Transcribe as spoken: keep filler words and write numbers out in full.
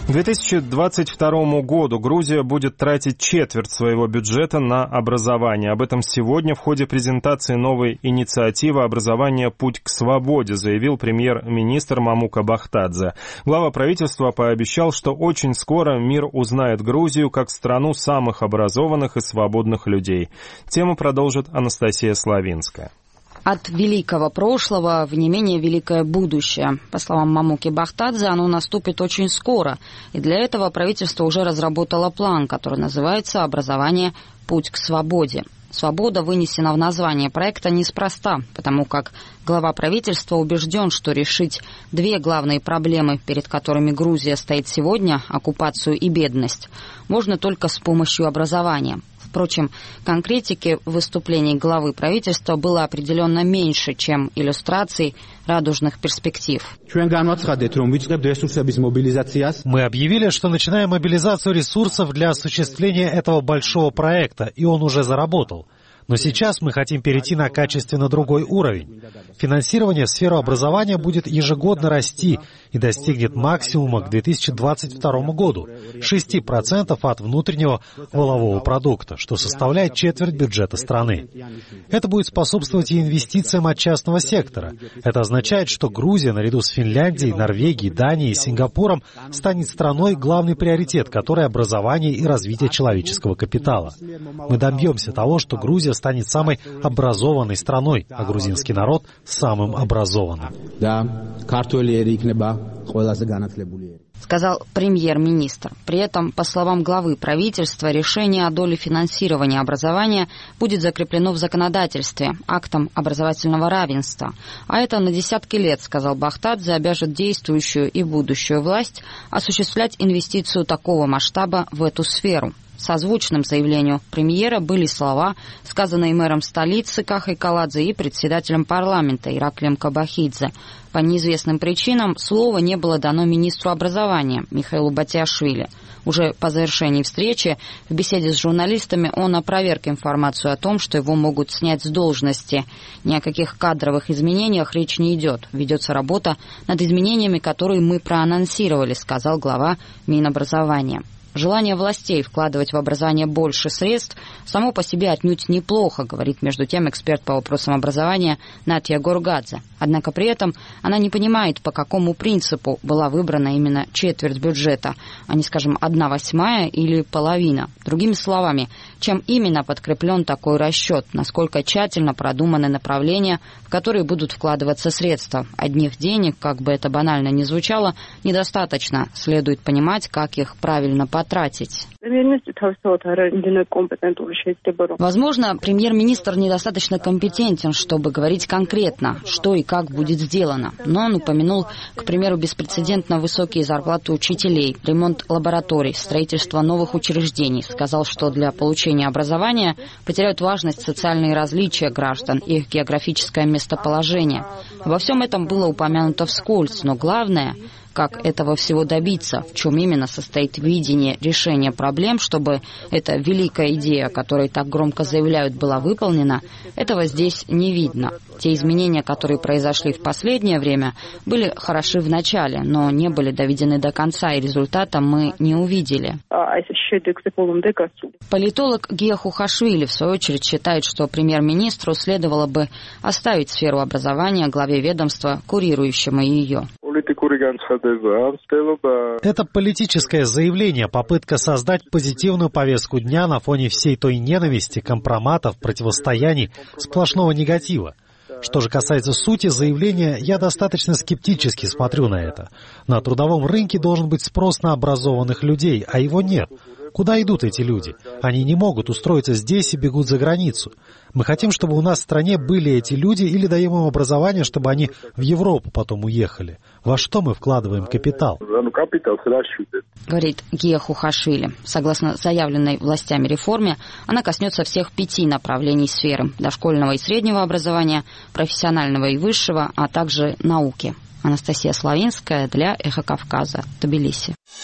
К две тысячи двадцать второму году Грузия будет тратить четверть своего бюджета на образование. Об этом сегодня в ходе презентации новой инициативы «Образование. Путь к свободе» заявил премьер-министр Мамука Бахтадзе. Глава правительства пообещал, что очень скоро мир узнает Грузию как страну самых образованных и свободных людей. Тему продолжит Анастасия Славинская. От великого прошлого в не менее великое будущее. По словам Мамуки Бахтадзе, оно наступит очень скоро. И для этого правительство уже разработало план, который называется «Образование. Путь к свободе». Свобода вынесена в название проекта неспроста, потому как глава правительства убежден, что решить две главные проблемы, перед которыми Грузия стоит сегодня, оккупацию и бедность, можно только с помощью образования. Впрочем, конкретики в выступлении главы правительства было определенно меньше, чем иллюстраций радужных перспектив. Мы объявили, что начинаем мобилизацию ресурсов для осуществления этого большого проекта, и он уже заработал. Но сейчас мы хотим перейти на качественно другой уровень. Финансирование в сферу образования будет ежегодно расти и достигнет максимума к две тысячи двадцать второму году — шесть процентов от внутреннего валового продукта, что составляет четверть бюджета страны. Это будет способствовать и инвестициям от частного сектора. Это означает, что Грузия, наряду с Финляндией, Норвегией, Данией и Сингапуром, станет страной, главный приоритет которой — образование и развитие человеческого капитала. Мы добьемся того, что Грузия станет самой образованной страной, а грузинский народ — самым образованным. Сказал премьер-министр. При этом, по словам главы правительства, решение о доле финансирования образования будет закреплено в законодательстве, актом образовательного равенства. А это на десятки лет, сказал Бахтадзе, обяжет действующую и будущую власть осуществлять инвестицию такого масштаба в эту сферу. Созвучным заявлению премьера были слова, сказанные мэром столицы Кахой Каладзе и председателем парламента Ираклием Кабахидзе. По неизвестным причинам слово не было дано министру образования Михаилу Батиашвили. Уже по завершении встречи в беседе с журналистами он опроверг информацию о том, что его могут снять с должности. Ни о каких кадровых изменениях речь не идет. Ведется работа над изменениями, которые мы проанонсировали, сказал глава Минобразования. Желание властей вкладывать в образование больше средств само по себе отнюдь неплохо, говорит между тем эксперт по вопросам образования Натья Горгадзе. Однако при этом она не понимает, по какому принципу была выбрана именно четверть бюджета, а не, скажем, одна восьмая или половина. Другими словами, чем именно подкреплен такой расчет, насколько тщательно продуманы направления, в которые будут вкладываться средства. Одних денег, как бы это банально ни звучало, недостаточно. Следует понимать, как их правильно потратить. Тратить. Возможно, премьер-министр недостаточно компетентен, чтобы говорить конкретно, что и как будет сделано. Но он упомянул, к примеру, беспрецедентно высокие зарплаты учителей, ремонт лабораторий, строительство новых учреждений. Сказал, что для получения образования потеряют важность социальные различия граждан и их географическое местоположение. Во всем этом было упомянуто вскользь, но главное, как этого всего добиться, в чем именно состоит видение решения проблем, чтобы эта великая идея, о которой так громко заявляют, была выполнена, этого здесь не видно. Те изменения, которые произошли в последнее время, были хороши в начале, но не были доведены до конца, и результата мы не увидели. Политолог Гия Хухашвили, в свою очередь, считает, что премьер-министру следовало бы оставить сферу образования главе ведомства, курирующему ее. Это политическое заявление, попытка создать позитивную повестку дня на фоне всей той ненависти, компроматов, противостояний, сплошного негатива. Что же касается сути заявления, я достаточно скептически смотрю на это. На трудовом рынке должен быть спрос на образованных людей, а его нет. Куда идут эти люди? Они не могут устроиться здесь и бегут за границу. Мы хотим, чтобы у нас в стране были эти люди, или даем им образование, чтобы они в Европу потом уехали. Во что мы вкладываем капитал? Говорит Гия Хухашвили. Согласно заявленной властями реформе, она коснется всех пяти направлений сферы: дошкольного и среднего образования, профессионального и высшего, а также науки. Анастасия Славинская для Эхо Кавказа, Тбилиси.